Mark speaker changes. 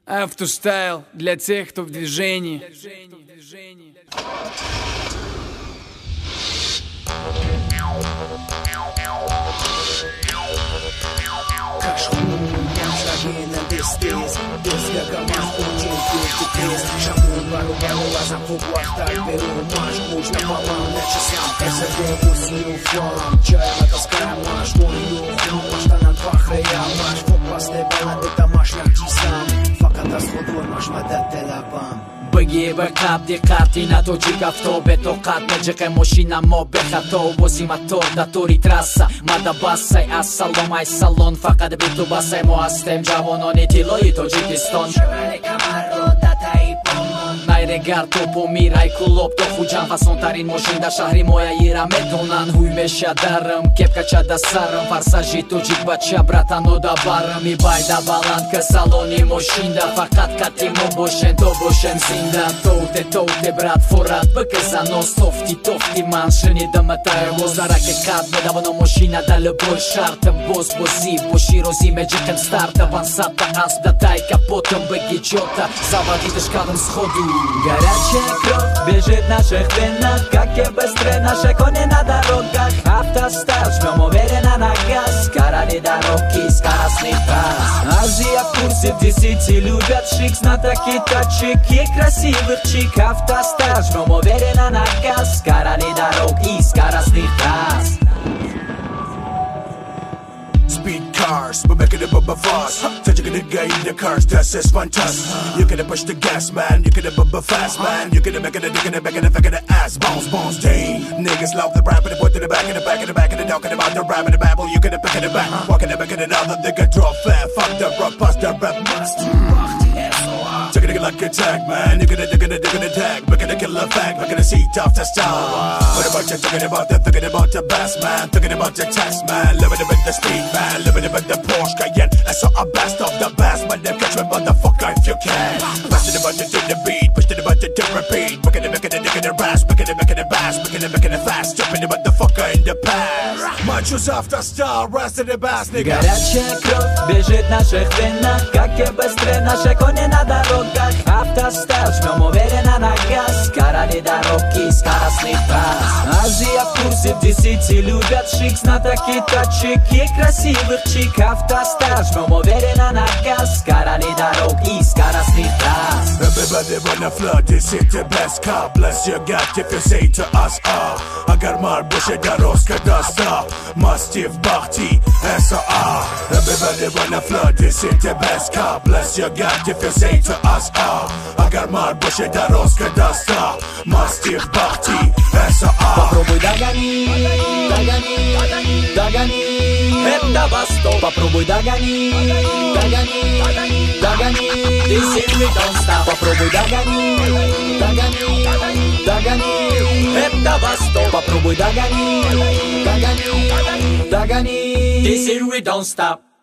Speaker 1: Автостайл для тех, кто в движении.
Speaker 2: Лазом в углах, так беру маш. Муж напалам на часам, КЗД усилю фон. Чай натаскаем наш, мою хуну по штанам фахрея маш. Фокпасты балады тамаш нахтисам. Факата с водой маш мадат телапам.
Speaker 3: بگی به قبل دقتی ندو جی گفتو به تو قد نجق ماشینا ما به خطا بازی مطور داتوری ترسا مدا باسای از سلام ای سالون فقط به تو باسای ما هستیم جوانان تیلای تاجیکستان
Speaker 2: شمال کمر رو دتایی پامون
Speaker 3: найрегар топу мирай кулоб то хуҷан фасонтарин мошин да шаҳри мояира медонан ҳуй меша дарам кепкача да сарам фарсажи тоҷик бача братано да барам ибайда баланд ка салони мошинда фақат кати мо бошен то бошем зинда тоте брат форат бикизанос тофти ман шунидам атаевозараке қад медавано мошина да любой шартам боз бозӣ боши розӣ меҷиқем старта вансатта асп да тай капотам беги ҷота заводидаш кадам сходу
Speaker 4: Горячая кровь бежит в наших венах, как и быстрее наши кони на дорогах. Автостайл, жмем уверенно на газ, скорали дороги, скоростный трасс. Азия в курсе, в 10 любят шик, знатоки тачек и красивых чик. Автостайл, жмем уверенно на газ, скорали дороги, скоростный трасс.
Speaker 5: Speed cars, we're making it bubba fast. Touching the guy in the cars, that's just fantastic. You gotta push the gas, man. You gotta bubba fast, man. You gotta make it, back in the ass, bounce, dang. Niggas love the rap, and they put to the back, in the back, in the back, and the talking about the rap and the babble. You gotta pick it back, walking the back in another nigga drop fat. Fuck the rock, bust the rap master. Take it like a tag, man. You gotta tag, making a killer fact, making a seat off the style. What about you talking about the bass, man? Talking about the test, man. Living it with the speed, man. Living it with the Porsche Cayenne. I saw a best of the best, man. Them catch me, motherfucker, if you can. Pushing the button to the beat, pushing the button to repeat. Making it bass, making it bass, making it fast. Jumping the motherfucker in the past. Мачус автостайл, rest of the bass, nigga.
Speaker 4: Горячая кровь бежит в наших венах, как и быстрее наши кони на дорогах. Автостайл, жмем уверенно на газ, скорали дороги, скоростный трасс. Азия в курсе, в 10 любят шик, знатоки тачек и красивых чик. Автостайл, жмем уверенно на газ, скорали дороги, скоростный трасс.
Speaker 5: Everybody wanna flood, this is the best car. Bless your God if you say to us, Agar mar boshe doroska dasta, Mastif Bakhti, S.A. Everybody wanna flood, this is the best car. Bless your God if you say to us, Agar mar boshe doroska dasta, Mastif Bakhti, S.A.
Speaker 4: Попробуй догони, это Восток. Попробуй догони, This is we don't stop. Попробуй догони, это Восток. Попробуй догони, This is we don't stop.